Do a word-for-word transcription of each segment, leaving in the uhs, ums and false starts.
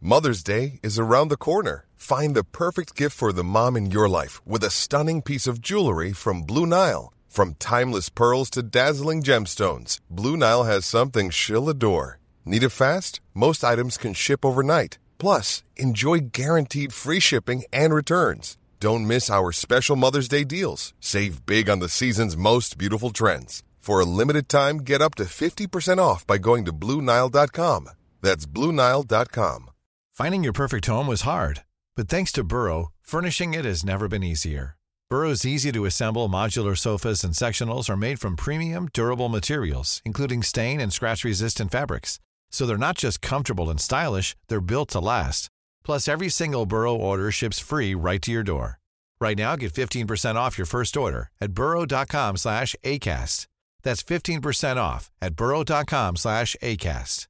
Mother's Day is around the corner. Find the perfect gift for the mom in your life with a stunning piece of jewelry from Blue Nile. From timeless pearls to dazzling gemstones, Blue Nile has something she'll adore. Need it fast? Most items can ship overnight. Plus, enjoy guaranteed free shipping and returns. Don't miss our special Mother's Day deals. Save big on the season's most beautiful trends. For a limited time, get up to fifty percent off by going to Blue Nile dot com. That's Blue Nile dot com. Finding your perfect home was hard, but thanks to Burrow, furnishing it has never been easier. Burrow's easy-to-assemble modular sofas and sectionals are made from premium, durable materials, including stain and scratch-resistant fabrics. So they're not just comfortable and stylish, they're built to last. Plus, every single Burrow order ships free right to your door. Right now, get fifteen percent off your first order at burrow dot com slash ACAST. That's fifteen percent off at burrow dot com slash ACAST.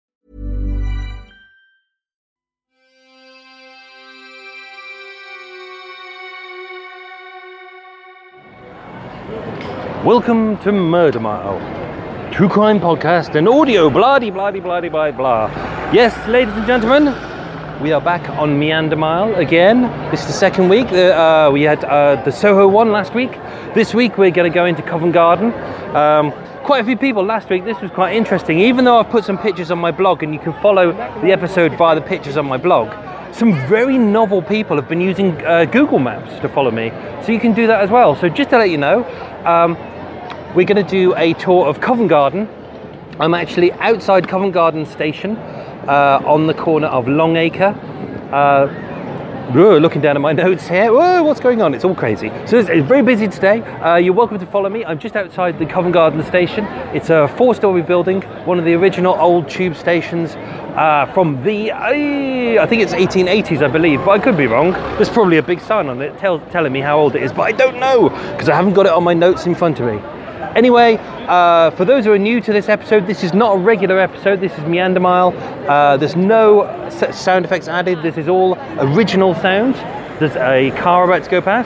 Welcome to Murder Mile, true crime podcast and audio, blah-de, blah-de, blah-de, blah, blah. Yes, ladies and gentlemen, we are back on Meander Mile again. This is the second week. Uh, we had uh, the Soho one last week. This week we're going to go into Covent Garden. Um, quite a few people last week. This was quite interesting. Even though I've put some pictures on my blog and you can follow the episode via the pictures on my blog, some very novel people have been using uh, Google Maps to follow me. So you can do that as well. So just to let you know, um, we're going to do a tour of Covent Garden. I'm actually outside Covent Garden Station uh, on the corner of Longacre. Uh, whoa, looking down at my notes here. Whoa, what's going on? It's all crazy. So it's, it's very busy today. Uh, you're welcome to follow me. I'm just outside the Covent Garden Station. It's a four-storey building, one of the original old tube stations uh, from the, uh, I think it's eighteen eighties, I believe, but I could be wrong. There's probably a big sign on it tell, telling me how old it is, but I don't know because I haven't got it on my notes in front of me. Anyway, uh, for those who are new to this episode, this is not a regular episode. This is Meander Mile. Uh, there's no sound effects added. This is all original sounds. There's a car about to go past.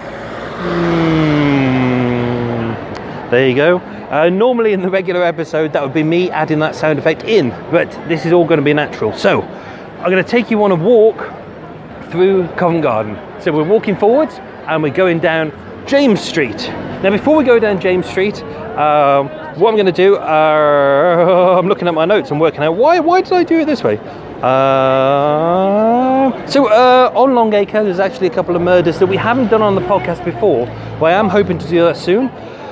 Mm, there you go. Uh, normally in the regular episode, that would be me adding that sound effect in, but this is all going to be natural. So, I'm going to take you on a walk through Covent Garden. So we're walking forwards and we're going down James Street. Now, before we go down James Street, um, what I'm going to do, uh, I'm looking at my notes and working out why why did I do it this way? Uh, so, uh, on Longacre, there's actually a couple of murders that we haven't done on the podcast before, but I am hoping to do that soon.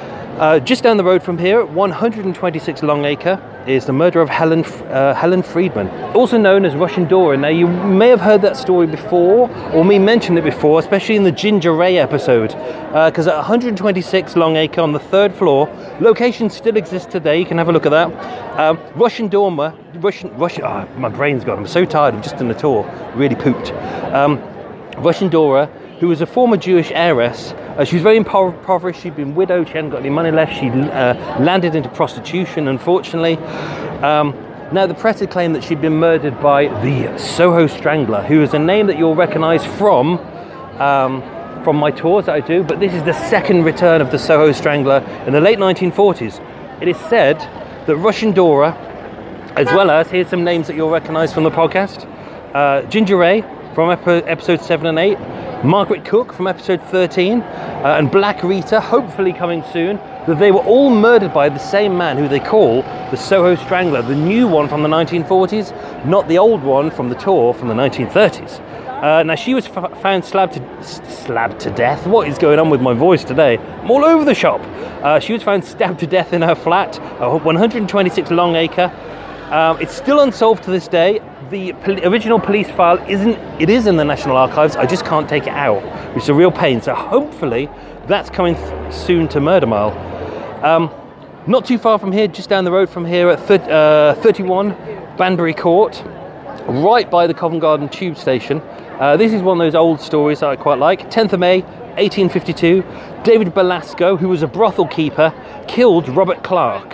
Uh, just down the road from here, one hundred twenty-six Longacre, is the murder of Helen uh, Helen Friedman, also known as Russian Dora. Now, you may have heard that story before, or me mention it before, especially in the Ginger Ray episode, because uh, at one hundred twenty-six Longacre on the third floor, location still exists today. You can have a look at that. Um, Russian Dora, Russian, Russian. Oh, my brain's gone. I'm so tired. I've just done the tour. Really pooped. Um, Russian Dora, who was a former Jewish heiress. Uh, she was very impoverished. She'd been widowed. She hadn't got any money left. She uh, landed into prostitution, unfortunately. Um, now, the press had claimed that she'd been murdered by the Soho Strangler, who is a name that you'll recognise from um, from my tours that I do. But this is the second return of the Soho Strangler in the late nineteen forties. It is said that Russian Dora, as well as, here's some names that you'll recognise from the podcast, uh, Ginger Ray from ep- episode seven and eight, Margaret Cook from episode thirteen, uh, and Black Rita, hopefully coming soon, that they were all murdered by the same man who they call the Soho Strangler, the new one from the nineteen forties, not the old one from the tour from the nineteen thirties. Uh, now, she was f- found slabbed to, slabbed to death. What is going on with my voice today? I'm all over the shop. Uh, she was found stabbed to death in her flat, uh, one hundred twenty-six Longacre. Um, it's still unsolved to this day. The pol- original police file isn't, it is in the National Archives, I just can't take it out, which is a real pain. So hopefully that's coming th- soon to Murder Mile. Um, not too far from here, just down the road from here at th- uh, thirty-one Banbury Court, right by the Covent Garden tube station. Uh, this is one of those old stories that I quite like. tenth of May, eighteen fifty-two, David Belasco, who was a brothel keeper, killed Robert Clark.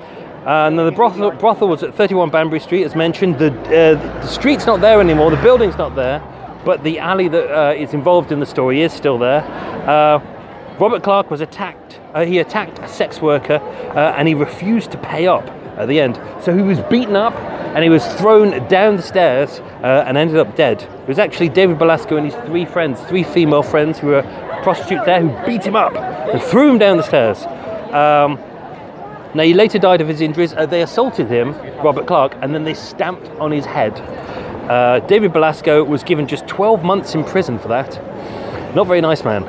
Uh, and the brothel, brothel was at thirty-one Banbury Street, as mentioned. The, uh, the street's not there anymore, the building's not there, but the alley that uh, is involved in the story is still there. Uh, Robert Clark was attacked. Uh, he attacked a sex worker uh, and he refused to pay up. at the end. So he was beaten up and he was thrown down the stairs uh, and ended up dead. It was actually David Belasco and his three friends, three female friends who were prostitutes there, who beat him up and threw him down the stairs. Um, now, he later died of his injuries. Uh, they assaulted him, Robert Clark, and then they stamped on his head. Uh, David Belasco was given just twelve months in prison for that. Not very nice, man.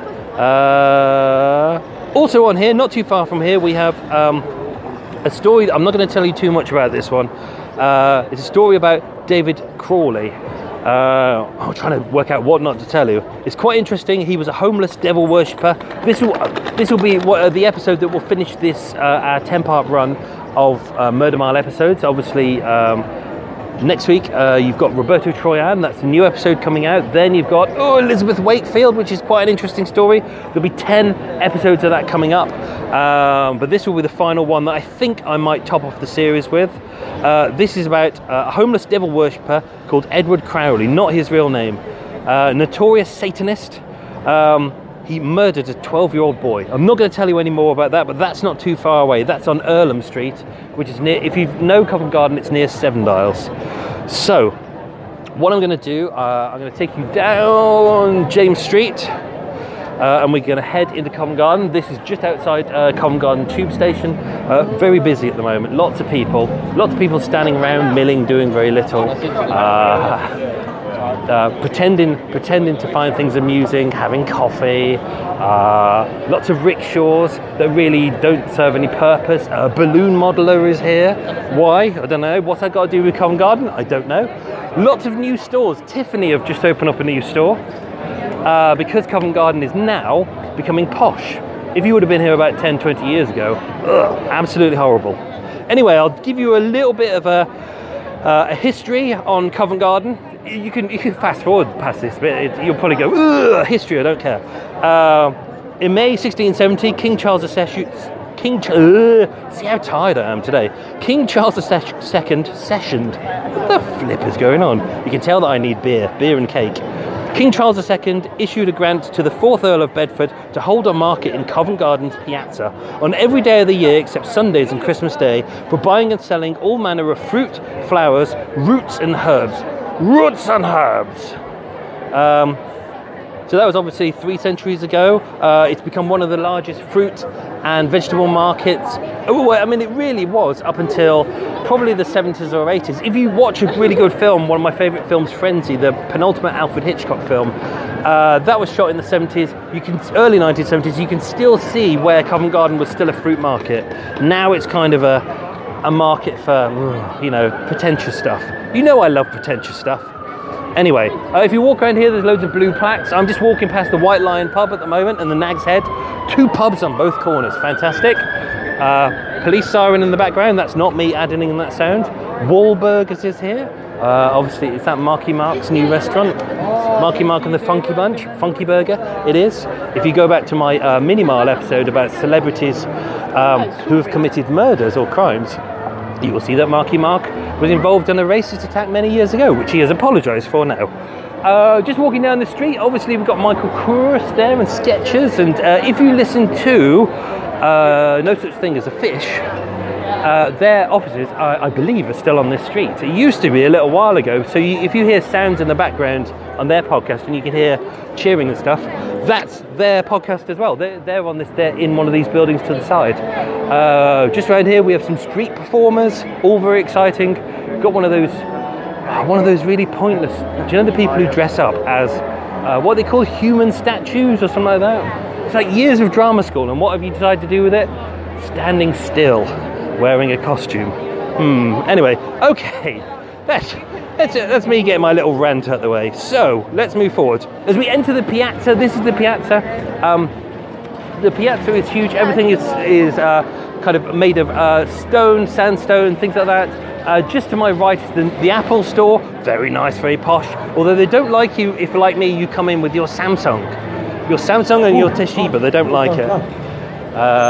Uh, also on here, not too far from here, we have um, a story. I'm not going to tell you too much about this one. Uh, it's a story about David Crawley. Uh, I'm trying to work out what not to tell you. It's quite interesting. He was a homeless devil worshipper. This will this will be what, uh, the episode that will finish this uh, our ten-part run of uh, Murder Mile episodes. Obviously, um, next week uh, you've got Roberto Troyan. That's a new episode coming out. Then you've got oh Elizabeth Wakefield, which is quite an interesting story. There'll be ten episodes of that coming up. Um, but this will be the final one that I think I might top off the series with. Uh, this is about uh, a homeless devil worshipper called Edward Crowley, not his real name. Uh, notorious Satanist. Um, he murdered a twelve-year-old boy. I'm not going to tell you any more about that, but that's not too far away. That's on Earlham Street, which is near, if you know Covent Garden, it's near Seven Dials. So, what I'm going to do, uh, I'm going to take you down James Street. Uh, and we're going to head into Covent Garden. This is just outside uh, Covent Garden tube station. Uh, very busy at the moment. Lots of people. Lots of people standing around, milling, doing very little. Uh, uh, pretending, pretending to find things amusing, having coffee. Uh, lots of rickshaws that really don't serve any purpose. A balloon modeler is here. Why? I don't know. What's that got to do with Covent Garden? I don't know. Lots of new stores. Tiffany have just opened up a new store. Uh, because Covent Garden is now becoming posh. If you would have been here about ten, twenty years ago, ugh, absolutely horrible. Anyway, I'll give you a little bit of a, uh, a history on Covent Garden. You can you can fast forward past this bit. It, you'll probably go, ugh, history, I don't care. Uh, in May sixteen seventy, King Charles the Second, King Ch- uh, see how tired I am today. King Charles the Se- Second sessioned. What the flip is going on? You can tell that I need beer, beer and cake. King Charles the Second issued a grant to the fourth Earl of Bedford to hold a market in Covent Garden's piazza on every day of the year except Sundays and Christmas Day for buying and selling all manner of fruit, flowers, roots and herbs. Roots and herbs! Um, so that was obviously three centuries ago. Uh, it's become one of the largest fruit and vegetable markets. Oh, I mean, it really was up until probably the seventies or eighties. If you watch a really good film, one of my favourite films, Frenzy, the penultimate Alfred Hitchcock film, uh, that was shot in the seventies. You can early nineteen seventies. You can still see where Covent Garden was still a fruit market. Now it's kind of a a market for, you know, pretentious stuff. You know I love pretentious stuff. Anyway, uh, if you walk around here, there's loads of blue plaques. I'm just walking past the White Lion pub at the moment and the Nag's Head. Two pubs on both corners. Fantastic. Uh, police siren in the background. That's not me adding in that sound. Wahlburgers is here. Uh, obviously, it's that Marky Mark's new restaurant. Marky Mark and the Funky Bunch. Funky Burger. It is. If you go back to my uh, Mini Mile episode about celebrities um, who have committed murders or crimes, you will see that Marky Mark was involved in a racist attack many years ago, which he has apologised for now. Uh, just walking down the street, obviously we've got Michael Kors there and Skechers, and uh, if you listen to uh, No Such Thing as a Fish, uh, their offices, I, I believe, are still on this street. It used to be a little while ago, so you, if you hear sounds in the background on their podcast and you can hear cheering and stuff, that's their podcast as well. They're, they're on this. They're in one of these buildings to the side. Uh, just around here, we have some street performers, all very exciting. Got one of those, one of those really pointless. Do you know the people who dress up as uh, what they call human statues or something like that? It's like years of drama school, and what have you decided to do with it? Standing still, wearing a costume. Hmm. Anyway, okay. That's that's that's me getting my little rant out of the way. So let's move forward. As we enter the piazza, this is the piazza. Um, the piazza is huge. Everything is is uh, kind of made of uh, stone, sandstone, things like that. Uh, just to my right is the, the Apple store. Very nice, very posh. Although they don't like you if, like me, you come in with your Samsung, your Samsung and your Toshiba. They don't like it. Uh,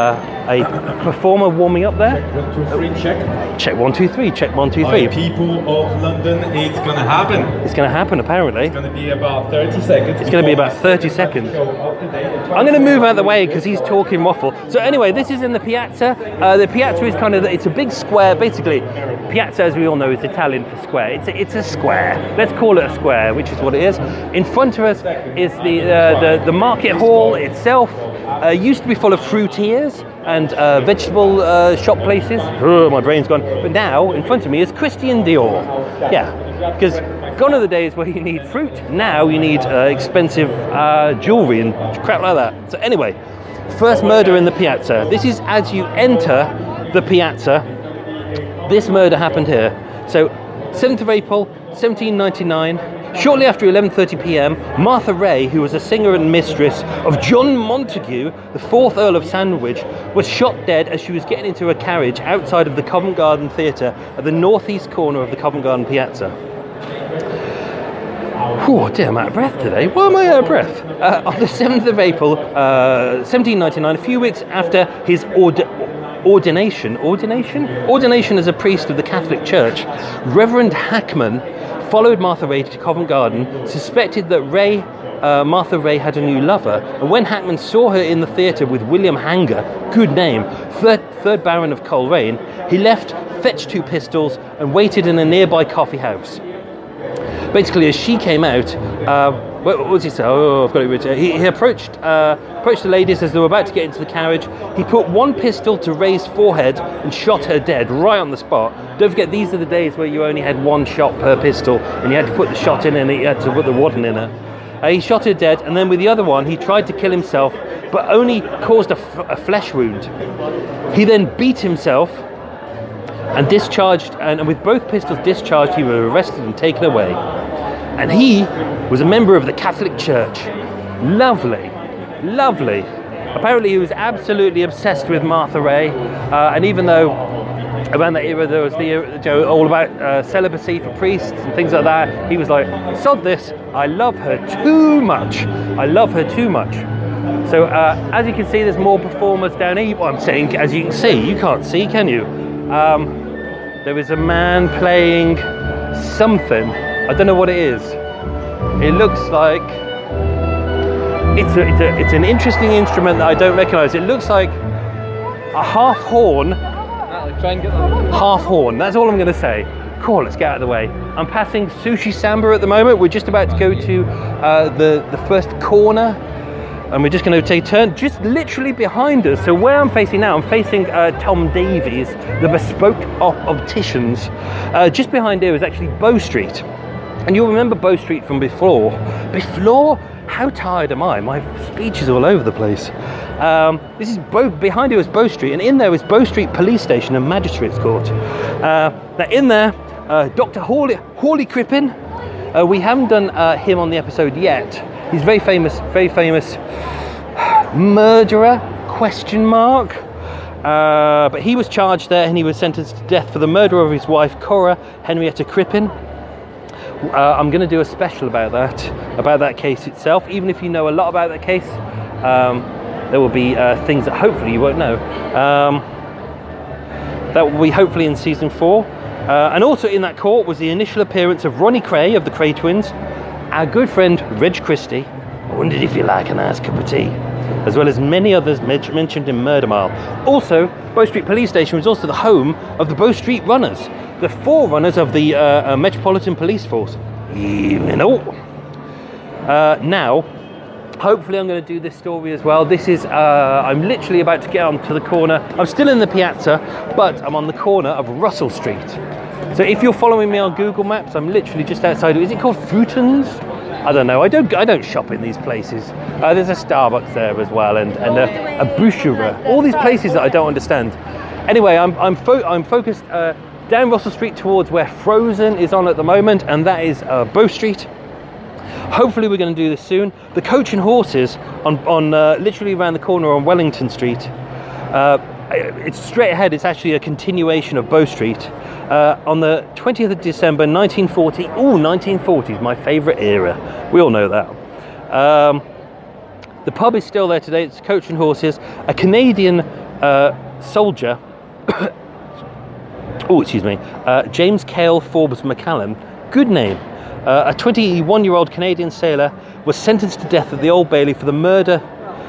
a performer warming up there. One, two, three, check. Check one, two, three. Check one, two, three. By people of London, it's gonna happen. It's going to happen, apparently. It's gonna be about thirty seconds. It's going to be about thirty seconds. I'm going to move out of the way because he's talking waffle. So anyway, this is in the Piazza. Uh, the Piazza is kind of, it's a big square. Basically, Piazza, as we all know, is Italian for square. It's a, it's a square. Let's call it a square, which is what it is. In front of us is the uh, the, the market hall itself. Uh, used to be full of fruitiers and uh, vegetable uh, shop places. Oh, my brain's gone. But now, in front of me is Christian Dior. Yeah, because gone are the days where you need fruit. Now you need uh, expensive uh, jewellery and crap like that. So anyway, first murder in the Piazza. This is as you enter the Piazza. This murder happened here. So, seventh of April, seventeen ninety-nine. Shortly after eleven thirty p.m, Martha Ray, who was a singer and mistress of John Montague, the fourth Earl of Sandwich, was shot dead as she was getting into a carriage outside of the Covent Garden Theatre at the northeast corner of the Covent Garden Piazza. Oh dear, I'm out of breath today. Why am I out of breath? Uh, on the seventh of April, uh, seventeen ninety-nine, a few weeks after his ord- ordination, ordination? Ordination as a priest of the Catholic Church, Reverend Hackman followed Martha Ray to Covent Garden, suspected that Ray, uh, Martha Ray had a new lover, and when Hackman saw her in the theatre with William Hanger, good name, third, third Baron of Coleraine, he left, fetched two pistols, and waited in a nearby coffee house. Basically, as she came out, uh, what, what was he say? Oh, I've got it written. He, he approached uh, approached the ladies as they were about to get into the carriage. He put one pistol to Ray's forehead and shot her dead right on the spot. Don't forget, these are the days where you only had one shot per pistol, and you had to put the shot in, and you had to put the wadding in her. Uh, he shot her dead, and then with the other one, he tried to kill himself, but only caused a, f- a flesh wound. He then beat himself and discharged, and with both pistols discharged, he was arrested and taken away. And he was a member of the Catholic Church. Lovely, lovely. Apparently he was absolutely obsessed with Martha Ray, uh, and even though around that era there was the you know, all about uh, celibacy for priests and things like that, he was like, sod this, I love her too much. I love her too much. So uh, as you can see, there's more performers down here. Well, I'm saying, as you can see, you can't see, can you? Um, there is a man playing something. I don't know what it is. It looks like it's a, it's, a, it's an interesting instrument that I don't recognise. It looks like a half horn. Try and get them. Half horn. That's all I'm going to say. Cool. Let's get out of the way. I'm passing Sushi Samba at the moment. We're just about to go to uh, the the first corner. And we're just going to take a turn just literally behind us. So where I'm facing now, I'm facing uh, Tom Davies, the bespoke op- opticians. Uh, just behind here is actually Bow Street. And you'll remember Bow Street from before. Before? How tired am I? My speech is all over the place. Um, this is Bow, behind here is Bow Street, and in there is Bow Street Police Station and Magistrates Court. Uh, now in there, uh, Doctor Hawley, Hawley Crippen. Uh, we haven't done uh, him on the episode yet. He's very famous, very famous murderer, question mark. Uh, but he was charged there and he was sentenced to death for the murder of his wife, Cora Henrietta Crippen. Uh, I'm going to do a special about that, about that case itself. Even if you know a lot about that case, um, there will be uh, things that hopefully you won't know. Um, that will be hopefully in season four. Uh, and also in that court was the initial appearance of Ronnie Cray of the Cray Twins, our good friend Reg Christie. I wondered if you like a nice cup of tea, as well as many others mentioned in Murder Mile. Also, Bow Street Police Station was also the home of the Bow Street Runners, the forerunners of the uh, uh, Metropolitan Police Force. Evening all. Uh, now, hopefully I'm going to do this story as well. This is, uh, I'm literally about to get onto the corner. I'm still in the Piazza, but I'm on the corner of Russell Street. So if you're following me on Google Maps, I'm literally just outside. Is it called Fruitons? I don't know. I don't. I don't shop in these places. Uh, there's a Starbucks there as well, and, and a, a boucherie. All these places that I don't understand. Anyway, I'm I'm fo- I'm focused uh, down Russell Street towards where Frozen is on at the moment, and that is uh, Bow Street. Hopefully, we're going to do this soon. The Coach and Horses on on uh, literally around the corner on Wellington Street. Uh, it's straight ahead. It's actually a continuation of Bow Street. Uh, on the twentieth of December nineteen forty. Ooh, nineteen forty is my favourite era. We all know that. Um, the pub is still there today. It's Coach and Horses, a Canadian uh, soldier, oh, excuse me, uh, James Cale Forbes McCallum, good name, uh, a twenty-one-year-old Canadian sailor was sentenced to death at the Old Bailey for the murder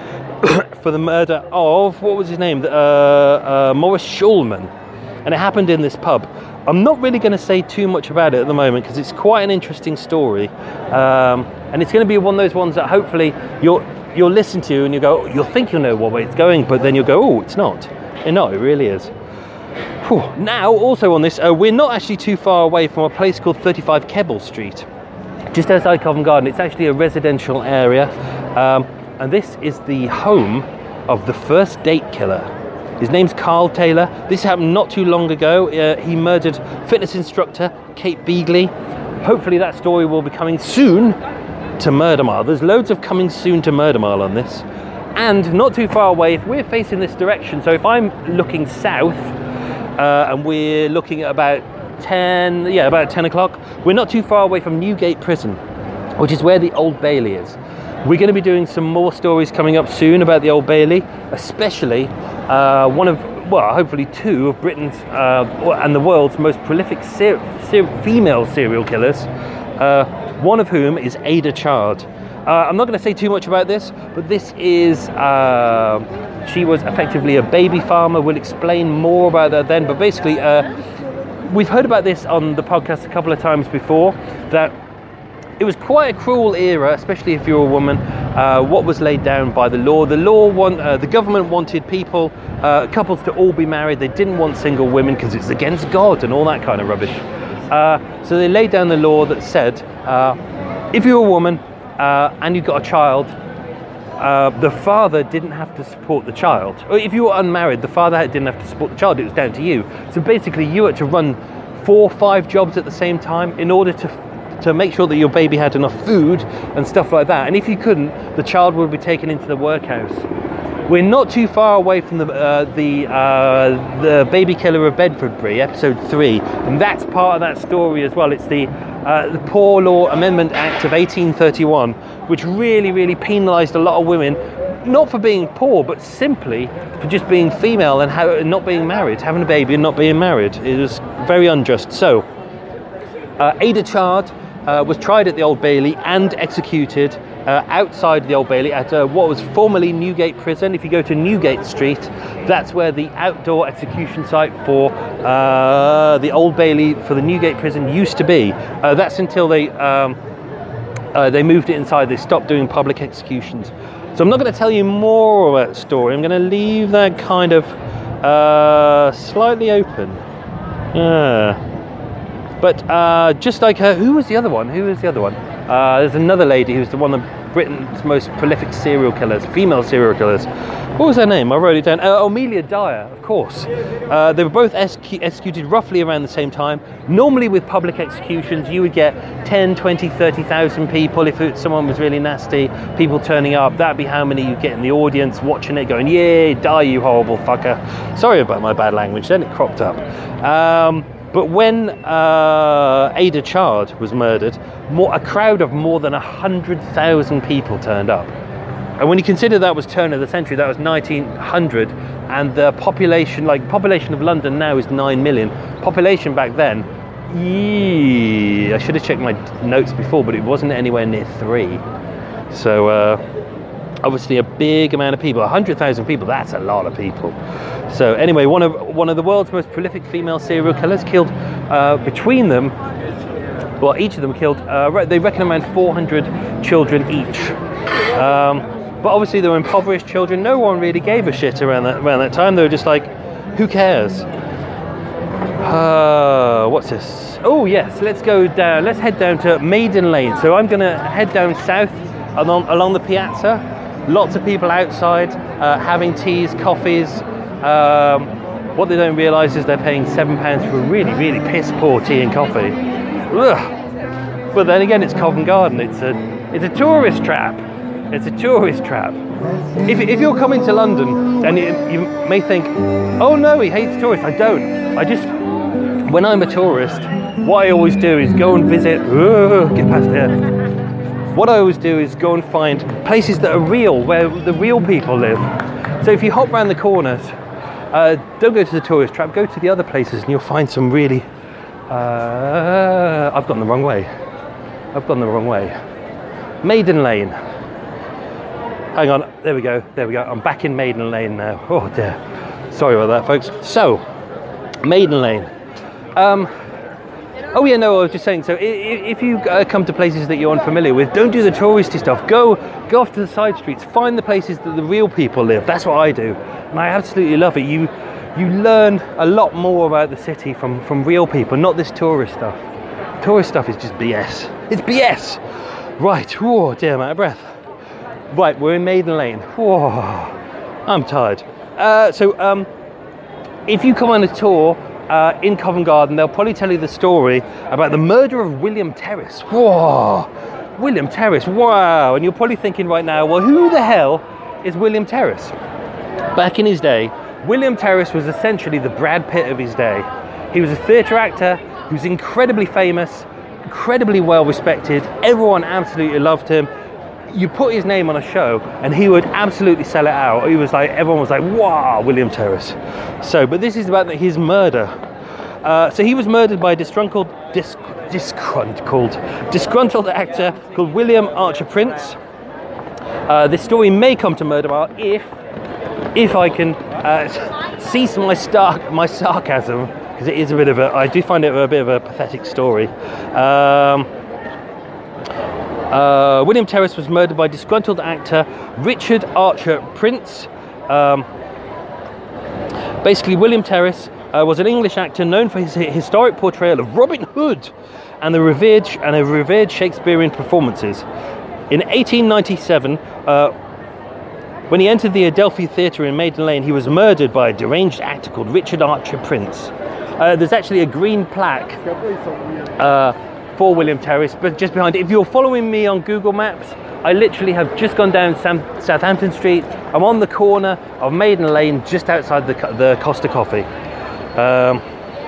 for the murder of, what was his name, uh, uh, Maurice Schulman, and it happened in this pub. I'm not really going to say too much about it at the moment because it's quite an interesting story, um, and it's going to be one of those ones that hopefully you'll you'll listen to and you go, you'll think you'll know what way it's going, but then you'll go, oh, it's not. And no, it really is. Whew. Now, also on this, uh, we're not actually too far away from a place called thirty-five Keble Street, just outside Covent Garden. It's actually a residential area, um, and this is the home of the first date killer. His name's Carl Taylor. This happened not too long ago. Uh, he murdered fitness instructor Kate Beagley. Hopefully that story will be coming soon to Murder Mile. There's loads of coming soon to Murder Mile on this. And not too far away, if we're facing this direction, so if I'm looking south, uh, and we're looking at about ten, yeah, about ten o'clock, we're not too far away from Newgate Prison, which is where the Old Bailey is. We're going to be doing some more stories coming up soon about the Old Bailey, especially uh, one of, well, hopefully two of Britain's uh, and the world's most prolific ser- ser- female serial killers, uh, one of whom is Ada Chard. Uh, I'm not going to say too much about this, but this is, uh, she was effectively a baby farmer. We'll explain more about that then, but basically, uh, we've heard about this on the podcast a couple of times before, that it was quite a cruel era, especially if you're a woman, uh, what was laid down by the law. The law, want, uh, the government wanted people, uh, couples to all be married. They didn't want single women because it's against God and all that kind of rubbish. Uh, so they laid down the law that said, uh, if you're a woman uh, and you've got a child, uh, the father didn't have to support the child. Or if you were unmarried, the father didn't have to support the child. It was down to you. So basically you had to run four or five jobs at the same time in order to to make sure that your baby had enough food and stuff like that. And if you couldn't, the child would be taken into the workhouse. We're not too far away from the uh, the uh, the baby killer of Bedfordbury, episode three, and that's part of that story as well. It's the uh, the Poor Law Amendment Act of eighteen thirty-one, which really, really penalised a lot of women, not for being poor, but simply for just being female and how, not being married, having a baby and not being married. It was very unjust. So, uh, Ada Chard Uh, was tried at the Old Bailey and executed uh, outside the Old Bailey at uh, what was formerly Newgate Prison. If you go to Newgate Street, that's where the outdoor execution site for uh, the Old Bailey for the Newgate Prison used to be. Uh, that's until they um, uh, they moved it inside. They stopped doing public executions. So I'm not going to tell you more about the story. I'm going to leave that kind of uh, slightly open. Yeah. But uh, just like her, who was the other one? Who was the other one? Uh, there's another lady who's the one of Britain's most prolific serial killers, female serial killers. What was her name? I wrote it down. Uh, Amelia Dyer, of course. Uh, they were both exec- executed roughly around the same time. Normally with public executions, you would get ten, twenty, thirty thousand people. If it, someone was really nasty, people turning up, that'd be how many you get in the audience watching it going, yay, die you horrible fucker. Sorry about my bad language, then it cropped up. Um... But when uh, Ada Chard was murdered, more, a crowd of more than one hundred thousand people turned up. And when you consider that was turn of the century, that was nineteen hundred, and the population, like population of London now is nine million. Population back then, yee, I should have checked my notes before, but it wasn't anywhere near three. So uh, obviously a big amount of people, one hundred thousand people, that's a lot of people. So anyway, one of one of the world's most prolific female serial killers killed uh, between them, well, each of them killed, uh, they reckon around four hundred children each. Um, but obviously they were impoverished children. No one really gave a shit around that around that time. They were just like, who cares? Uh, what's this? Oh yes, let's go down. Let's head down to Maiden Lane. So I'm going to head down south along along the piazza. Lots of people outside uh, having teas, coffees. Um, what they don't realise is they're paying seven pounds for a really, really piss poor tea and coffee. Ugh. But then again, it's Covent Garden. It's a, it's a tourist trap. It's a tourist trap. If if you're coming to London, and you, you may think, oh no, he hates tourists. I don't. I just, when I'm a tourist, what I always do is go and visit. Ugh, get past here. What I always do is go and find places that are real, where the real people live. So if you hop around the corners, Uh, don't go to the tourist trap, go to the other places and you'll find some really... Uh, I've gone the wrong way. I've gone the wrong way. Maiden Lane. Hang on, there we go, there we go. I'm back in Maiden Lane now. Oh dear. Sorry about that, folks. So, Maiden Lane. Um, oh yeah, no, I was just saying, so if you uh, come to places that you're unfamiliar with, don't do the touristy stuff. Go go off to the side streets, find the places that the real people live. That's what I do. And I absolutely love it. You you learn a lot more about the city from, from real people, not this tourist stuff. Tourist stuff is just B S. It's B S! Right, whoa, dear, I'm out of breath. Right, we're in Maiden Lane. Whoa, I'm tired. Uh, so, um, if you come on a tour uh, in Covent Garden, they'll probably tell you the story about the murder of William Terrace. Whoa, William Terrace, wow. And you're probably thinking right now, well, who the hell is William Terrace? Back in his day, William Terrace was essentially the Brad Pitt of his day. He was a theatre actor who's incredibly famous, incredibly well respected. Everyone absolutely loved him. You put his name on a show and he would absolutely sell it out. He was like, everyone was like, wow, William Terrace. So, but this is about his murder. Uh, so he was murdered by a disgruntled, dis, disgruntled, disgruntled actor called William Archer Prince. Uh, this story may come to Murder Bar if, if I can uh, cease my star, my sarcasm, because it is a bit of a, I do find it a bit of a pathetic story. Um, Uh, William Terrace was murdered by disgruntled actor Richard Archer Prince. Um, basically, William Terrace uh, was an English actor known for his historic portrayal of Robin Hood and the revered and a revered Shakespearean performances. In eighteen ninety-seven, uh, when he entered the Adelphi Theatre in Maiden Lane, he was murdered by a deranged actor called Richard Archer Prince. Uh, there's actually a green plaque Uh, for William Terrace, but just behind it. If you're following me on Google Maps, I literally have just gone down Sam- Southampton Street. I'm on the corner of Maiden Lane, just outside the, the Costa Coffee. Um,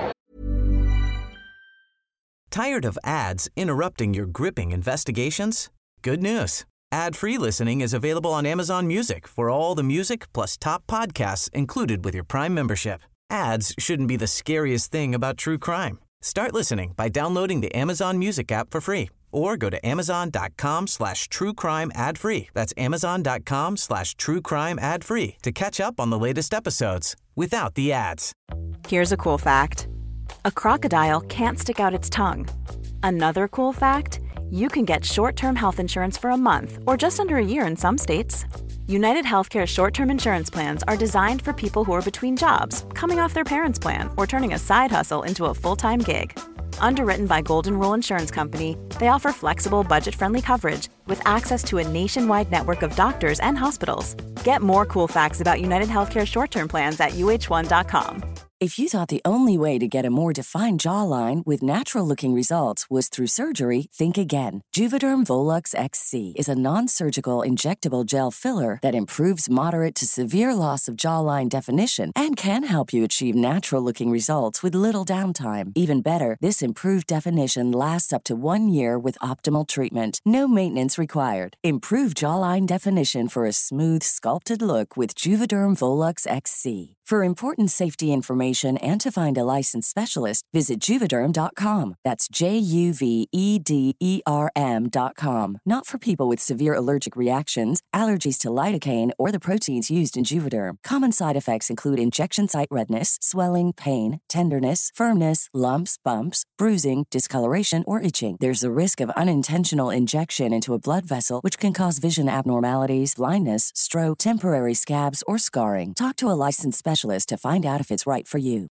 Tired of ads interrupting your gripping investigations? Good news. Ad-free listening is available on Amazon Music for all the music plus top podcasts included with your Prime membership. Ads shouldn't be the scariest thing about true crime. Start listening by downloading the Amazon Music app for free or go to amazon.com slash true crime ad free. That's amazon.com slash true crime ad free to catch up on the latest episodes without the ads. Here's a cool fact. A crocodile can't stick out its tongue. Another cool fact, you can get short-term health insurance for a month or just under a year in some states. United Healthcare short-term insurance plans are designed for people who are between jobs, coming off their parents' plan, or turning a side hustle into a full-time gig. Underwritten by Golden Rule Insurance Company, they offer flexible, budget-friendly coverage with access to a nationwide network of doctors and hospitals. Get more cool facts about United Healthcare short-term plans at U H one dot com. If you thought the only way to get a more defined jawline with natural-looking results was through surgery, think again. Juvederm Volux X C is a non-surgical injectable gel filler that improves moderate to severe loss of jawline definition and can help you achieve natural-looking results with little downtime. Even better, this improved definition lasts up to one year with optimal treatment. No maintenance required. Improve jawline definition for a smooth, sculpted look with Juvederm Volux X C. For important safety information and to find a licensed specialist, visit Juvederm dot com. That's J U V E D E R M dot com. Not for people with severe allergic reactions, allergies to lidocaine, or the proteins used in Juvederm. Common side effects include injection site redness, swelling, pain, tenderness, firmness, lumps, bumps, bruising, discoloration, or itching. There's a risk of unintentional injection into a blood vessel, which can cause vision abnormalities, blindness, stroke, temporary scabs, or scarring. Talk to a licensed specialist to find out if it's right for you.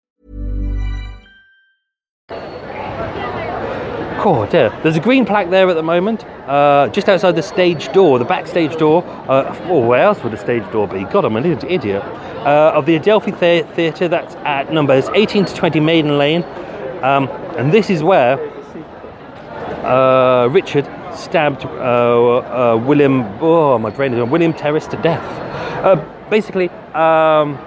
Oh dear. There's a green plaque there at the moment, uh, just outside the stage door, the backstage door. Uh, oh, where else would the stage door be? God, I'm an idiot. Uh, of the Adelphi the- Theatre, that's at numbers eighteen to twenty Maiden Lane. Um, and this is where uh, Richard stabbed uh, uh, William, oh, my brain is on, William Terrace to death. Uh, basically, um,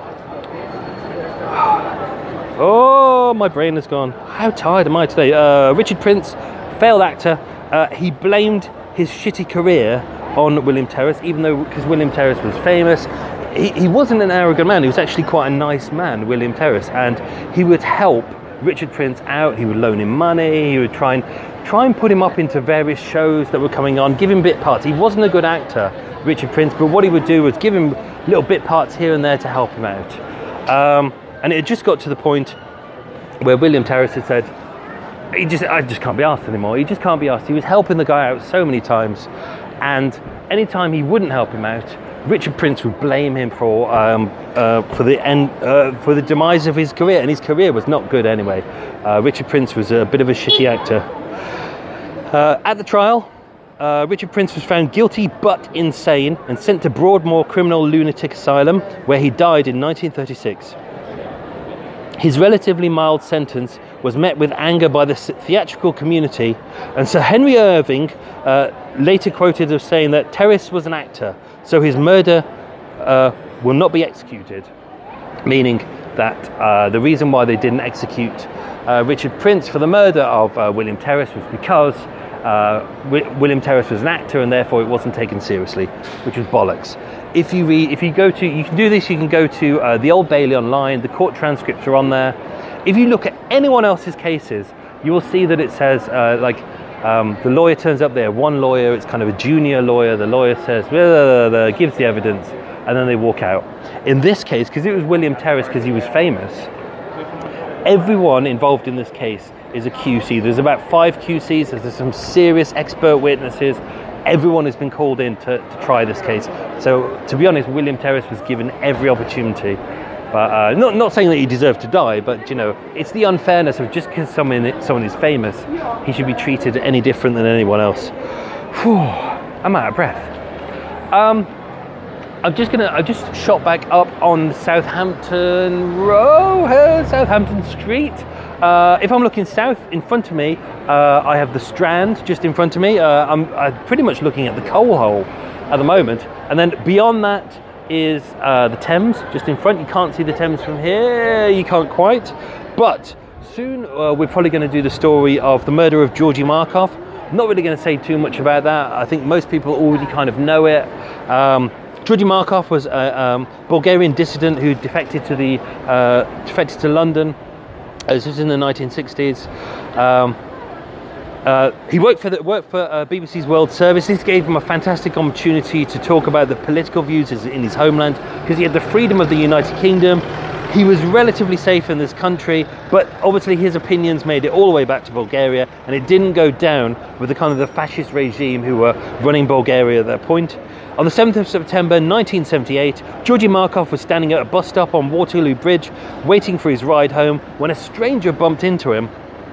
oh, my brain has gone. How tired am I today? Uh, Richard Prince, failed actor. Uh, he blamed his shitty career on William Terrace, even though, because William Terrace was famous. he, he wasn't an arrogant man. He was actually quite a nice man, William Terrace, and he would help Richard Prince out. He would loan him money. He would try and try and put him up into various shows that were coming on, give him bit parts. He wasn't a good actor, Richard Prince, but what he would do was give him little bit parts here and there to help him out. Um, and it just got to the point where William Terrace had said, he just, I just can't be asked anymore. He just can't be asked. He was helping the guy out so many times, and anytime he wouldn't help him out, Richard Prince would blame him for um, uh, for the end uh, for the demise of his career, and his career was not good anyway. Uh, Richard Prince was a bit of a shitty actor. Uh, at the trial, uh, Richard Prince was found guilty but insane and sent to Broadmoor Criminal Lunatic Asylum, where he died in nineteen thirty-six. His relatively mild sentence was met with anger by the theatrical community, and Sir Henry Irving uh, later quoted as saying that Terrace was an actor, so his murder uh, will not be executed, meaning that uh, the reason why they didn't execute uh, Richard Prince for the murder of uh, William Terrace was because uh, w- William Terrace was an actor and therefore it wasn't taken seriously, which was bollocks. If you read, if you go to, you can do this, you can go to uh, the Old Bailey online, the court transcripts are on there. If you look at anyone else's cases, you will see that it says, uh, like, um, the lawyer turns up there, one lawyer, it's kind of a junior lawyer, the lawyer says, blah, blah, blah, blah, gives the evidence, and then they walk out. In this case, because it was William Terrace, because he was famous, everyone involved in this case is a Q C. There's about five Q Cs, there's some serious expert witnesses. Everyone has been called in to, to try this case. So, to be honest, William Terrace was given every opportunity. But uh, not not saying that he deserved to die, but you know, it's the unfairness of just because someone someone is famous, he should be treated any different than anyone else. Whew, I'm out of breath. Um, I'm just gonna. I just shot back up on Southampton Road, Southampton Street. Uh, if I'm looking south, in front of me, uh, I have the Strand just in front of me. Uh, I'm, I'm pretty much looking at the coal hole at the moment, and then beyond that is uh, the Thames just in front. You can't see the Thames from here, you can't quite, but soon uh, we're probably going to do the story of the murder of Georgy Markov. I'm not really going to say too much about that. I think most people already kind of know it. Um, Georgy Markov was a um, Bulgarian dissident who defected to the uh, defected to London. This was in the nineteen sixties. Um, Uh, he worked for the, worked for uh, B B C's World Service. This gave him a fantastic opportunity to talk about the political views in his homeland, because he had the freedom of the United Kingdom. He was relatively safe in this country, but obviously his opinions made it all the way back to Bulgaria, and it didn't go down with the kind of the fascist regime who were running Bulgaria at that point. On the seventh of September nineteen seventy-eight, Georgy Markov was standing at a bus stop on Waterloo Bridge, waiting for his ride home, when a stranger bumped into him.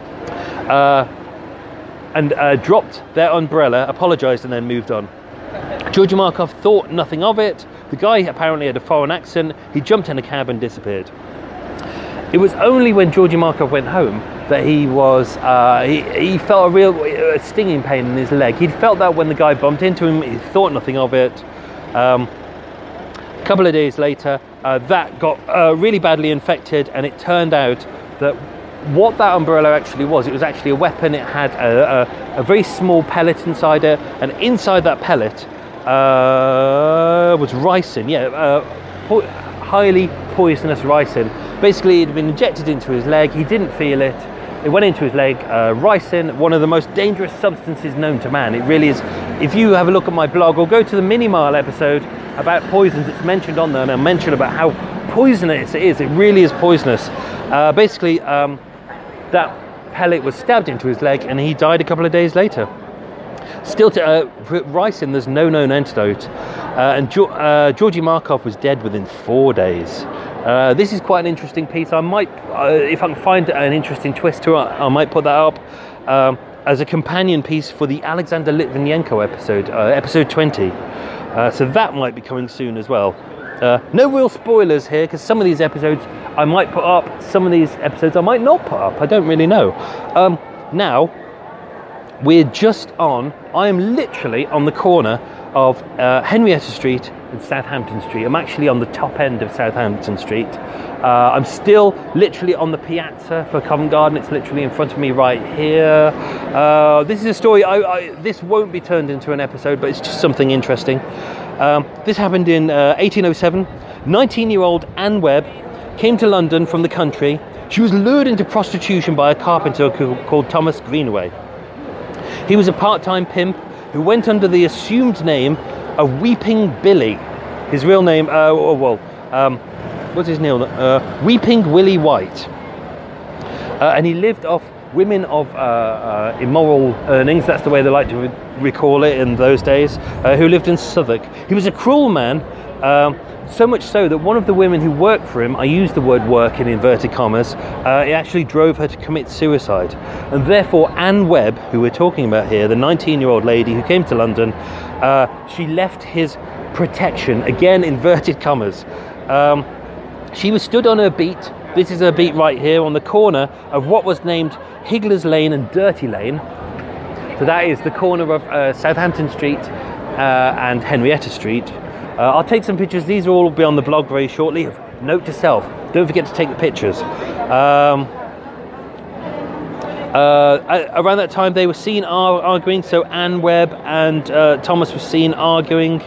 Uh, and uh, dropped their umbrella, apologised, and then moved on. Georgy Markov thought nothing of it. The guy apparently had a foreign accent. He jumped in a cab and disappeared. It was only when Georgy Markov went home that he was, uh, he, he felt a real uh, stinging pain in his leg. He'd felt that when the guy bumped into him. He thought nothing of it. Um, a couple of days later, uh, that got uh, really badly infected, and it turned out that what that umbrella actually was, it was actually a weapon. It had a, a, a very small pellet inside it, and inside that pellet uh, was ricin, yeah, uh, po- highly poisonous ricin. Basically, it had been injected into his leg. He didn't feel it. It went into his leg. Uh, ricin, one of the most dangerous substances known to man. It really is. If you have a look at my blog or go to the Minimile episode about poisons, it's mentioned on there, and I'll mention about how poisonous it is. It really is poisonous. Uh, basically, um, that pellet was stabbed into his leg, and he died a couple of days later. Still, to uh, ricin, there's no known antidote, uh, and jo- uh, Georgy Markov was dead within four days. Uh, this is quite an interesting piece. I might, uh, if I can find an interesting twist to it, I might put that up um, as a companion piece for the Alexander Litvinenko episode, uh, episode twenty. Uh, so that might be coming soon as well. Uh, no real spoilers here, because some of these episodes I might put up, some of these episodes I might not put up. I don't really know. Um, now, we're just on, I am literally on the corner of uh, Henrietta Street and Southampton Street. I'm actually on the top end of Southampton Street. Uh, I'm still literally on the piazza for Covent Garden. It's literally in front of me right here. Uh, this is a story, I, I, this won't be turned into an episode, but it's just something interesting. Um, this happened in uh, eighteen oh seven. nineteen-year-old Anne Webb came to London from the country. She was lured into prostitution by a carpenter called Thomas Greenaway. He was a part-time pimp who went under the assumed name of Weeping Billy. His real name, uh, well, um, what's his name? Uh, Weeping Willie White. Uh, and he lived off women of uh, uh, immoral earnings, that's the way they like to re- recall it in those days, uh, who lived in Southwark. He was a cruel man, um, so much so that one of the women who worked for him, I use the word work in inverted commas, uh, it actually drove her to commit suicide. And therefore Anne Webb, who we're talking about here, the nineteen-year-old lady who came to London, uh, she left his protection, again inverted commas. Um, she was stood on her beat. This is her beat right here on the corner of what was named Higgler's Lane and Dirty Lane. So that is the corner of uh, Southampton Street uh, and Henrietta Street. Uh, I'll take some pictures. These will all be on the blog very shortly. Note to self, don't forget to take the pictures. Um, uh, around that time they were seen arguing, so Anne Webb and uh, Thomas were seen arguing.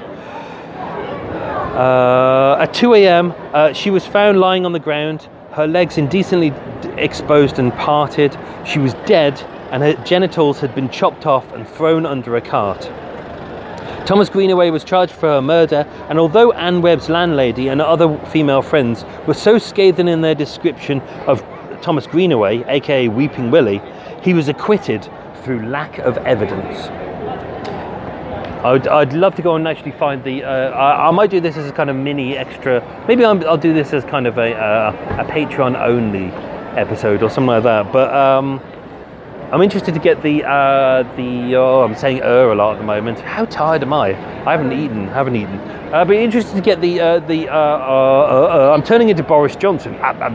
Uh, at two a.m. uh, she was found lying on the ground, her legs indecently d- exposed and parted. She was dead and her genitals had been chopped off and thrown under a cart. Thomas Greenaway was charged for her murder, and although Anne Webb's landlady and other female friends were so scathing in their description of Thomas Greenaway, aka Weeping Willie, he was acquitted through lack of evidence. I'd, I'd love to go and actually find the... Uh, I, I might do this as a kind of mini extra... Maybe I'm, I'll do this as kind of a, uh, a Patreon-only episode or something like that. But um, I'm interested to get the... Uh, the oh, I'm saying er a lot at the moment. How tired am I? I haven't eaten. haven't eaten. I'd be interested to get the... Uh, the uh, uh, uh, I'm turning into Boris Johnson.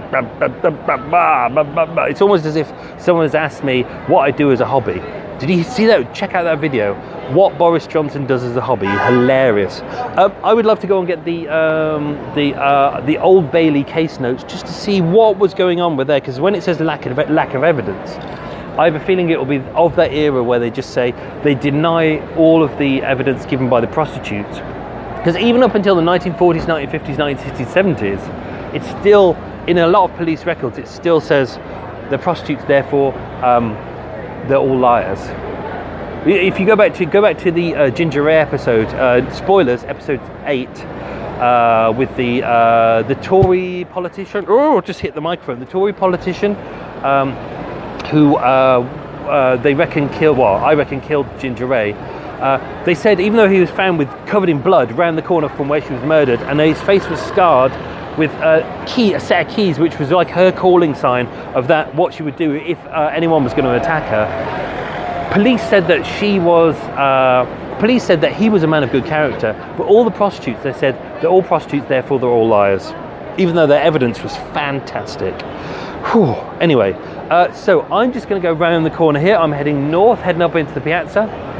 It's almost as if someone has asked me what I do as a hobby. Did you see that? Check out that video. What Boris Johnson does as a hobby. Hilarious. Um, I would love to go and get the um, the uh, the Old Bailey case notes just to see what was going on with there. Because when it says lack of lack of evidence, I have a feeling it will be of that era where they just say they deny all of the evidence given by the prostitutes. Because even up until the nineteen forties, nineteen fifties, nineteen sixties, seventies, it's still in a lot of police records. It still says the prostitutes, therefore. Um, They're all liars. If you go back to go back to the uh, Ginger Ray episode, uh, spoilers, episode eight, uh, with the uh, the Tory politician. Oh, just hit the microphone. The Tory politician, um, who uh, uh, they reckon killed. Well, I reckon killed Ginger Ray. Uh, they said even though he was found with covered in blood round the corner from where she was murdered, and his face was scarred with a key, a set of keys, which was like her calling sign of that what she would do if uh, anyone was going to attack her. Police said that she was. Uh, police said that he was a man of good character, but all the prostitutes, they said they're all prostitutes, therefore they're all liars, even though their evidence was fantastic. Whew. Anyway, uh, so I'm just going to go round the corner here. I'm heading north, heading up into the piazza.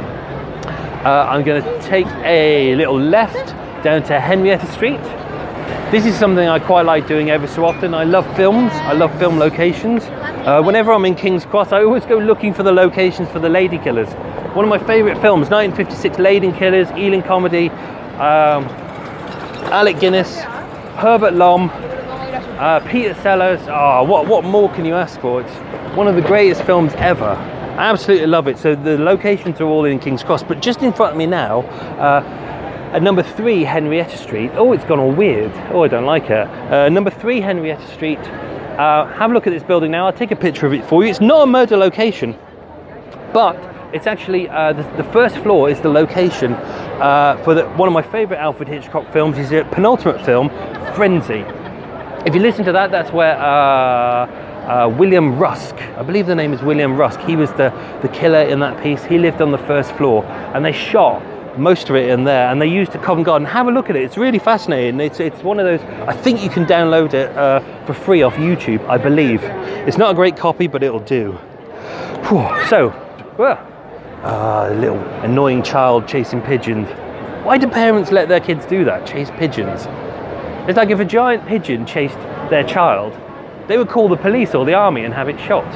Uh, I'm going to take a little left down to Henrietta Street. This is something I quite like doing every so often. I love films. I love film locations. Uh, whenever I'm in King's Cross, I always go looking for the locations for the Lady Killers. One of my favourite films, nineteen fifty-six Lady Killers, Ealing Comedy, um, Alec Guinness, Herbert Lom, uh, Peter Sellers. Oh, what, what more can you ask for? It's one of the greatest films ever. I absolutely love it. So the locations are all in King's Cross, but just in front of me now, uh, at number three Henrietta Street. Oh, it's gone all weird. Oh, I don't like it. Uh, number three Henrietta Street. Uh, have a look at this building now. I'll take a picture of it for you. It's not a murder location, but it's actually uh, the, the first floor is the location uh, for the, one of my favourite Alfred Hitchcock films. His penultimate film, Frenzy. If you listen to that, that's where uh, uh, William Rusk, I believe the name is William Rusk. He was the the killer in that piece. He lived on the first floor, and they shot most of it in there, and they used a Covent Garden. Have a look at it. It's really fascinating. It's it's one of those. I think you can download it uh, for free off YouTube. I believe it's not a great copy, but it'll do. Whew. So, well, uh, little annoying child chasing pigeons. Why do parents let their kids do that? Chase pigeons. It's like if a giant pigeon chased their child, they would call the police or the army and have it shot.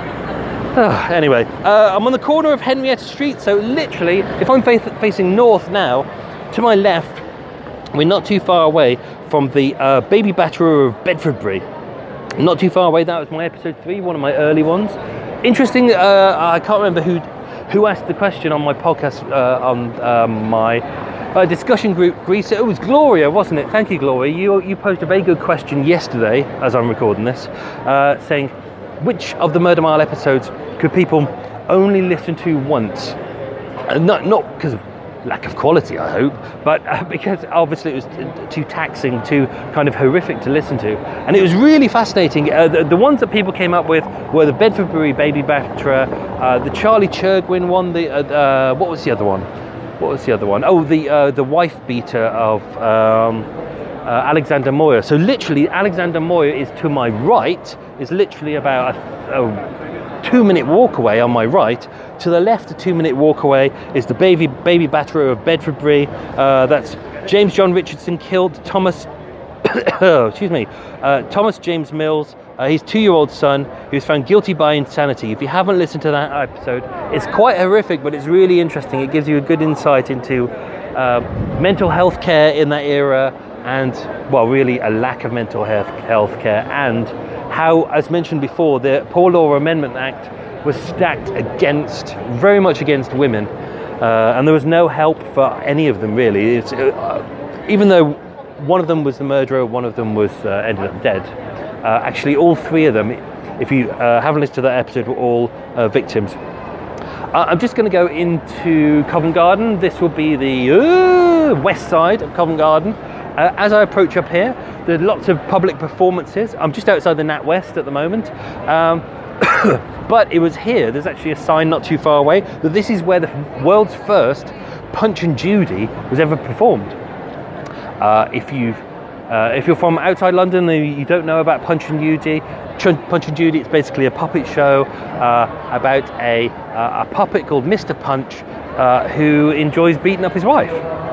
Uh, anyway, uh, I'm on the corner of Henrietta Street, so literally, if I'm fa- facing north now, to my left, we're not too far away from the uh, Baby Batterer of Bedfordbury. Not too far away. That was my episode three, one of my early ones. Interesting. Uh, I can't remember who who asked the question on my podcast uh, on um, my uh, discussion group. Greece. It was Gloria, wasn't it? Thank you, Gloria. You you posed a very good question yesterday, as I'm recording this, uh, saying which of the Murder Mile episodes could people only listen to once? Uh, not not because of lack of quality, I hope, but uh, because obviously it was t- too taxing, too kind of horrific to listen to. And it was really fascinating. Uh, the, the ones that people came up with were the Bedfordbury Baby Batterer, uh, the Charlie Churgwin one, the uh, uh, what was the other one? What was the other one? Oh, the uh, the wife beater of um, uh, Alexander Moyer. So literally, Alexander Moyer is to my right, is literally about a, a two minute walk away on my right. To the left, a two-minute walk away, is the baby baby batterer of Bedfordbury. Uh, that's James John Richardson killed Thomas. excuse me, uh, Thomas James Mills. Uh, his two-year-old son, who was found guilty by insanity. If you haven't listened to that episode, it's quite horrific, but it's really interesting. It gives you a good insight into uh, mental health care in that era, and well, really a lack of mental health health care, and how, as mentioned before, the Poor Law Amendment Act was stacked against, very much against women, uh, and there was no help for any of them really. It's, uh, even though one of them was the murderer, one of them was uh, ended up dead. Uh, actually, all three of them, if you uh, haven't listened to that episode, were all uh, victims. Uh, I'm just going to go into Covent Garden. This will be the uh, west side of Covent Garden. Uh, as I approach up here, there are lots of public performances. I'm just outside the NatWest at the moment. Um, But it was here, there's actually a sign not too far away, that this is where the world's first Punch and Judy was ever performed. Uh, if you've, uh, if you're from outside London and you don't know about Punch and Judy, Punch and Judy, it's basically a puppet show uh, about a, uh, a puppet called Mister Punch uh, who enjoys beating up his wife.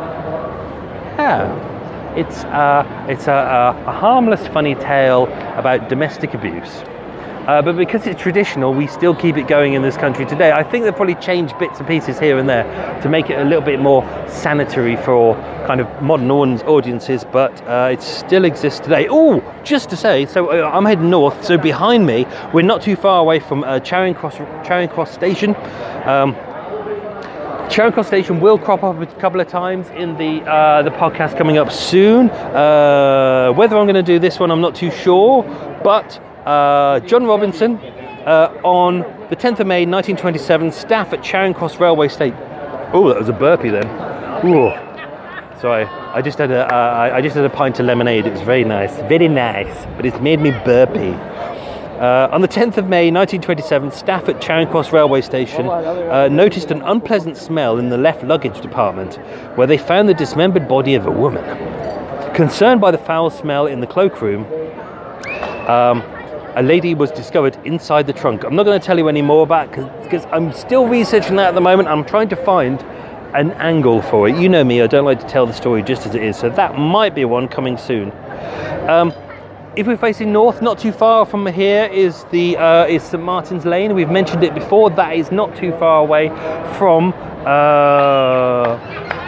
Yeah, it's, uh, it's a, a, a harmless, funny tale about domestic abuse. Uh, but because it's traditional, we still keep it going in this country today. I think they've probably changed bits and pieces here and there to make it a little bit more sanitary for kind of modern audiences, but uh, it still exists today. Oh, just to say, so uh, I'm heading north, so behind me, we're not too far away from uh, Charing Cross, Charing Cross Station. Um, Charing Cross Station will crop up a couple of times in the uh, the podcast coming up soon. Uh, whether I'm going to do this one, I'm not too sure, but Uh, John Robinson, uh, on the tenth of May nineteen twenty-seven, staff at Charing Cross Railway Station. Oh, that was a burpee then. Ooh. Sorry, I just had a uh, I just had a pint of lemonade. It was very nice, very nice, but it's made me burpee. Uh, on the tenth of May nineteen twenty-seven, staff at Charing Cross Railway Station uh, noticed an unpleasant smell in the left luggage department, where they found the dismembered body of a woman. Concerned by the foul smell in the cloakroom, um, a lady was discovered inside the trunk. I'm not going to tell you any more about it because I'm still researching that at the moment. I'm trying to find an angle for it. You know me, I don't like to tell the story just as it is, so that might be one coming soon. Um, if we're facing north, not too far from here is the uh, is St Martin's Lane. We've mentioned it before. That is not too far away from... Uh,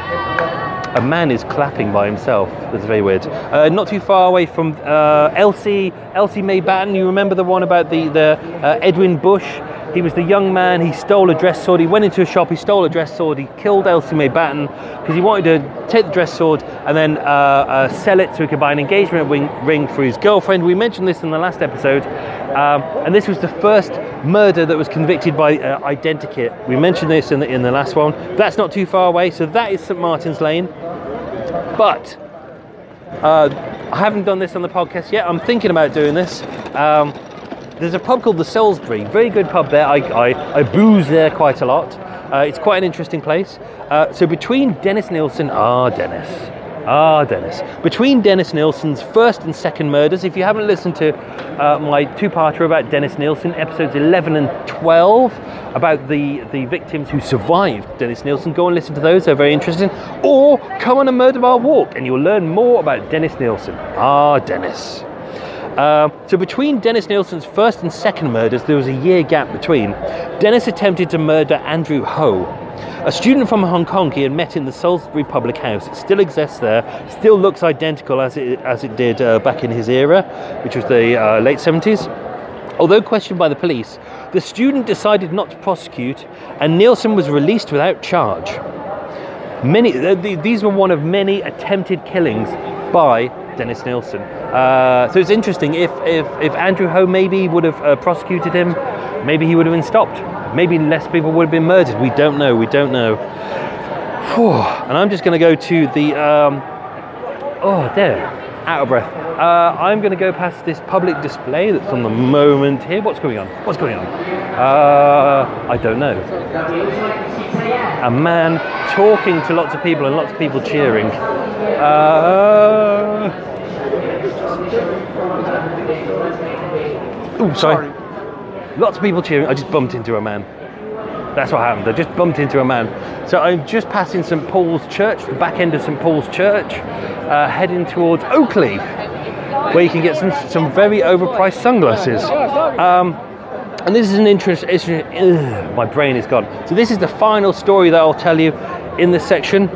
A man is clapping by himself. That's very weird. Uh, not too far away from uh, Elsie, Elsie Mae Batten. You remember the one about the, the uh, Edwin Bush? He was the young man, he stole a dress sword, he went into a shop, he stole a dress sword, he killed Elsie Mae Batten because he wanted to take the dress sword and then uh, uh, sell it so he could buy an engagement ring, ring for his girlfriend. We mentioned this in the last episode, um, and this was the first murder that was convicted by uh, identikit. We mentioned this in the, in the last one. That's not too far away, so that is St Martin's Lane. But uh, I haven't done this on the podcast yet. I'm thinking about doing this. Um, there's a pub called the Salisbury, very good pub there. I, I, I booze there quite a lot. Uh, it's quite an interesting place. Uh, so between Dennis Nilsen, ah Dennis, ah Dennis, between Dennis Nilsen's first and second murders, if you haven't listened to uh, my two-parter about Dennis Nilsen, episodes eleven and twelve, about the, the victims who survived Dennis Nilsen, go and listen to those, they're very interesting. Or come on a Murder Mile walk and you'll learn more about Dennis Nilsen. Ah, Dennis. Uh, so between Dennis Nilsen's first and second murders, there was a year gap between. Dennis attempted to murder Andrew Ho. A student from Hong Kong he had met in the Salisbury Public House. It still exists there, still looks identical as it as it did uh, back in his era, which was the uh, late seventies. Although questioned by the police, the student decided not to prosecute, and Nielsen was released without charge. Many th- these were one of many attempted killings by Dennis Nielsen. Uh, so it's interesting, if, if, if Andrew Ho maybe would have uh, prosecuted him, maybe he would have been stopped. Maybe less people would have been murdered. We don't know, we don't know. Whew. And I'm just going to go to the... Um, oh, there. Out of breath. Uh, I'm going to go past this public display that's on the moment here. What's going on? What's going on? Uh, I don't know. A man talking to lots of people and lots of people cheering. Uh, oh, sorry. Lots of people cheering. I just bumped into a man. That's what happened. I just bumped into a man. So I'm just passing Saint Paul's Church, the back end of Saint Paul's Church, uh, heading towards Oakley, where you can get some some very overpriced sunglasses. Um, and this is an interesting... Ugh, my brain is gone. So this is the final story that I'll tell you in this section.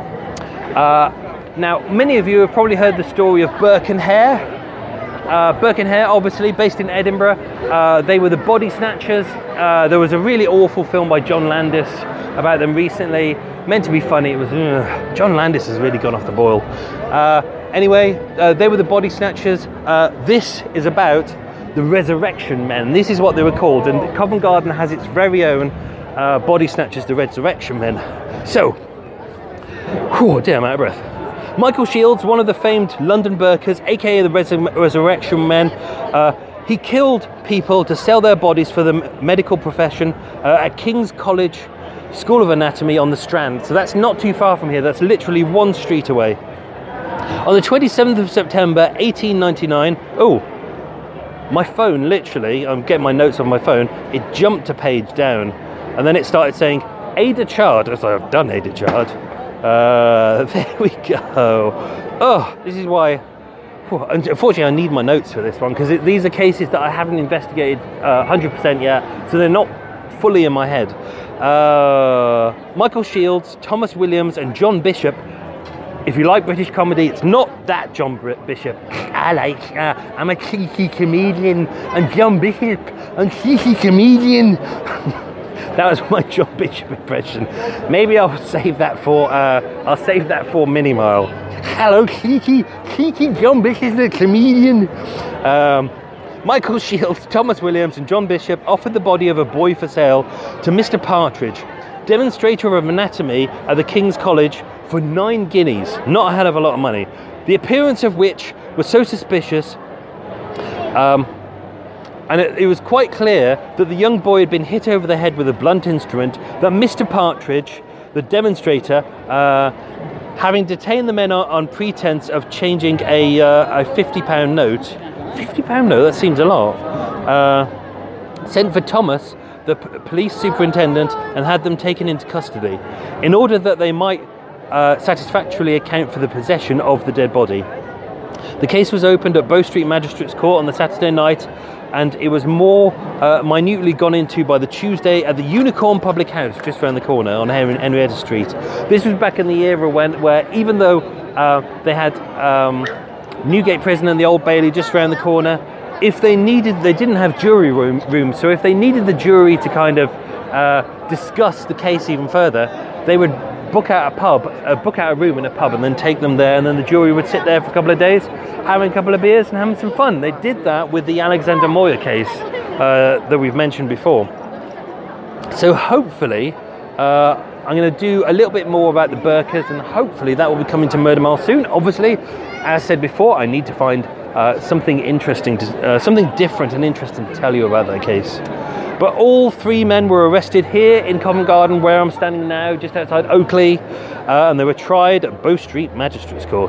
Uh, now, many of you have probably heard the story of Burke and Hare. Uh, Burke and Hare, obviously, based in Edinburgh. Uh, they were the body snatchers. Uh, there was a really awful film by John Landis about them recently. Meant to be funny. It was... Ugh, John Landis has really gone off the boil. Uh, anyway, uh, they were the body snatchers. Uh, this is about the Resurrection Men. This is what they were called. And Covent Garden has its very own uh, body snatchers, the Resurrection Men. So... Whew, damn, I'm out of breath. Michael Shields, one of the famed London Burkers, aka the Resur- Resurrection Men, uh, he killed people to sell their bodies for the medical profession uh, at King's College School of Anatomy on the Strand. So that's not too far from here. That's literally one street away. On the twenty-seventh of September, eighteen ninety-nine, oh, my phone literally, I'm getting my notes on my phone, it jumped a page down, and then it started saying Ada Chard, as I've done Ada Chard. Uh, there we go. Oh, this is why... Unfortunately, I need my notes for this one, because these are cases that I haven't investigated uh, one hundred percent yet, so they're not fully in my head. Uh, Michael Shields, Thomas Williams, and John Bishop. If you like British comedy, it's not that John Bishop. I like, uh, I'm a cheeky comedian, and John Bishop, I'm cheeky comedian. That was my John Bishop impression. Maybe I'll save that for uh, I'll save that for Mini Mile. Hello, Kiki, Kiki, John Bishop, the comedian. Um, Michael Shields, Thomas Williams, and John Bishop offered the body of a boy for sale to Mister Partridge, demonstrator of anatomy at the King's College, for nine guineas. Not a hell of a lot of money. The appearance of which was so suspicious. Um, And it, it was quite clear that the young boy had been hit over the head with a blunt instrument, that Mister Partridge, the demonstrator, uh, having detained the men on, on pretense of changing a, uh, a fifty pound note, fifty pound note, that seems a lot, uh, sent for Thomas, the p- police superintendent, and had them taken into custody, in order that they might uh, satisfactorily account for the possession of the dead body. The case was opened at Bow Street Magistrates Court on the Saturday night, and it was more uh, minutely gone into by the Tuesday at the Unicorn Public House, just around the corner on Henrietta Street. This was back in the era when, where even though uh, they had um, Newgate Prison and the Old Bailey just around the corner, if they needed, they didn't have jury room, rooms, so if they needed the jury to kind of uh, discuss the case even further, they would book out a pub, uh, book out a room in a pub, and then take them there, and then the jury would sit there for a couple of days, having a couple of beers and having some fun. They did that with the Alexander Moyer case uh, that we've mentioned before. So hopefully, uh, I'm going to do a little bit more about the Burkers, and hopefully that will be coming to Murder Mile soon. Obviously, as said before, I need to find uh, something interesting, to, uh, something different and interesting to tell you about that case. But all three men were arrested here in Covent Garden, where I'm standing now, just outside Oakley, uh, and they were tried at Bow Street Magistrates Court.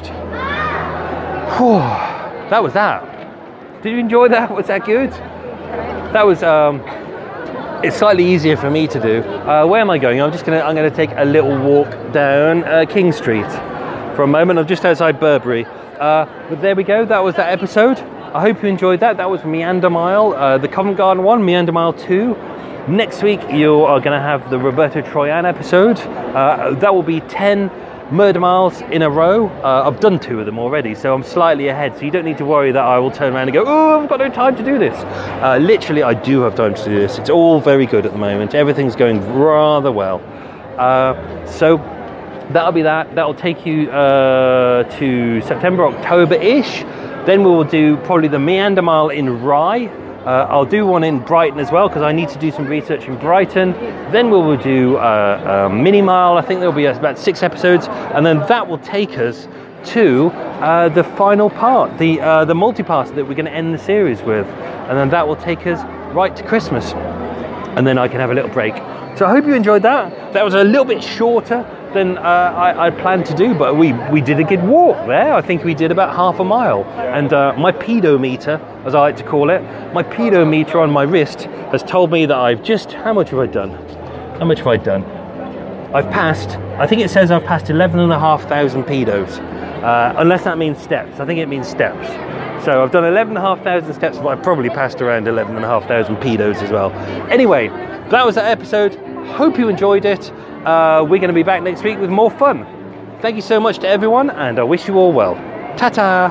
Whew, that was that. Did you enjoy that? Was that good? That was. Um, it's slightly easier for me to do. Uh, where am I going? I'm just gonna. I'm gonna take a little walk down uh, King Street for a moment. I'm just outside Burberry. Uh, but there we go. That was that episode. I hope you enjoyed that. That was Meander Mile, uh, the Covent Garden one, Meander Mile two. Next week, you are going to have the Roberto Troyan episode. Uh, that will be ten murder miles in a row. Uh, I've done two of them already, so I'm slightly ahead. So you don't need to worry that I will turn around and go, oh, I've got no time to do this. Uh, literally, I do have time to do this. It's all very good at the moment. Everything's going rather well. Uh, so that'll be that. That'll take you uh, to September, October-ish. Then we will do probably the Meander Mile in Rye. Uh, I'll do one in Brighton as well because I need to do some research in Brighton. Then we will do uh, a mini mile. I think there'll be about six episodes, and then that will take us to uh, the final part, the uh, the multi-part that we're going to end the series with, and then that will take us right to Christmas, and then I can have a little break. So I hope you enjoyed that. That was a little bit shorter than uh, I, I planned to do, but we, we did a good walk there. I think we did about half a mile. And uh, my pedometer, as I like to call it, my pedometer on my wrist has told me that I've just, how much have I done? How much have I done? I've passed, I think it says I've passed eleven and a half thousand pedos, uh, unless that means steps. I think it means steps. So I've done eleven and a half thousand steps, but I've probably passed around eleven and a half thousand pedos as well. Anyway, that was that episode. Hope you enjoyed it. Uh, we're going to be back next week with more fun. Thank you so much to everyone, and I wish you all well. Ta-ta!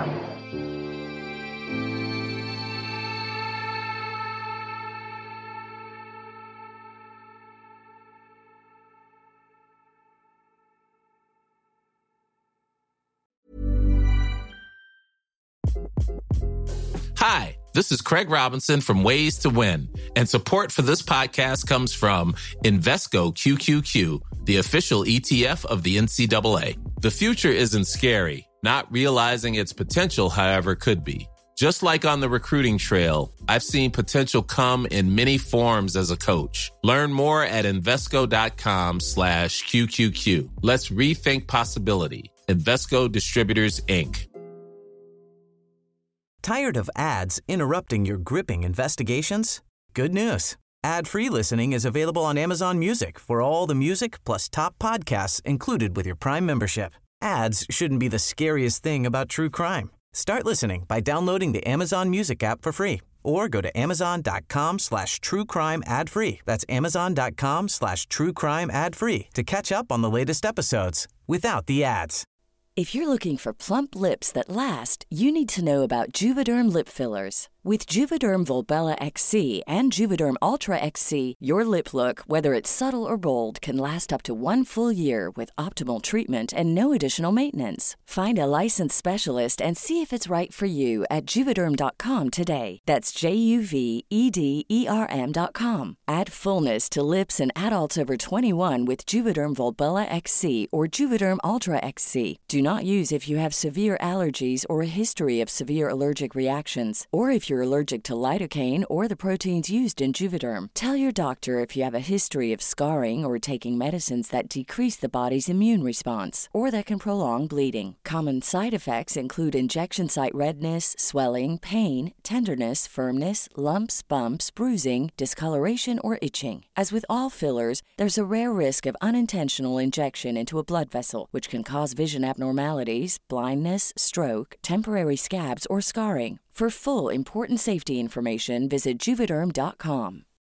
Hi, this is Craig Robinson from Ways to Win, and support for this podcast comes from Invesco Q Q Q, the official E T F of the N C double A. The future isn't scary. Not realizing its potential, however, could be. Just like on the recruiting trail, I've seen potential come in many forms as a coach. Learn more at Invesco.com slash QQQ. Let's rethink possibility. Invesco Distributors, Incorporated. Tired of ads interrupting your gripping investigations? Good news. Ad-free listening is available on Amazon Music for all the music plus top podcasts included with your Prime membership. Ads shouldn't be the scariest thing about true crime. Start listening by downloading the Amazon Music app for free or go to amazon.com slash true crime ad free. That's amazon.com slash true crime ad free to catch up on the latest episodes without the ads. If you're looking for plump lips that last, you need to know about Juvederm lip fillers. With Juvederm Volbella X C and Juvederm Ultra X C, your lip look, whether it's subtle or bold, can last up to one full year with optimal treatment and no additional maintenance. Find a licensed specialist and see if it's right for you at Juvederm dot com today. That's J U V E D E R M dot com. Add fullness to lips in adults over twenty-one with Juvederm Volbella X C or Juvederm Ultra X C. Do not use if you have severe allergies or a history of severe allergic reactions, or if you're allergic to lidocaine or the proteins used in Juvederm. Tell your doctor if you have a history of scarring or taking medicines that decrease the body's immune response or that can prolong bleeding. Common side effects include injection site redness, swelling, pain, tenderness, firmness, lumps, bumps, bruising, discoloration, or itching. As with all fillers, there's a rare risk of unintentional injection into a blood vessel, which can cause vision abnormalities, blindness, stroke, temporary scabs, or scarring. For full, important safety information, visit Juvederm dot com.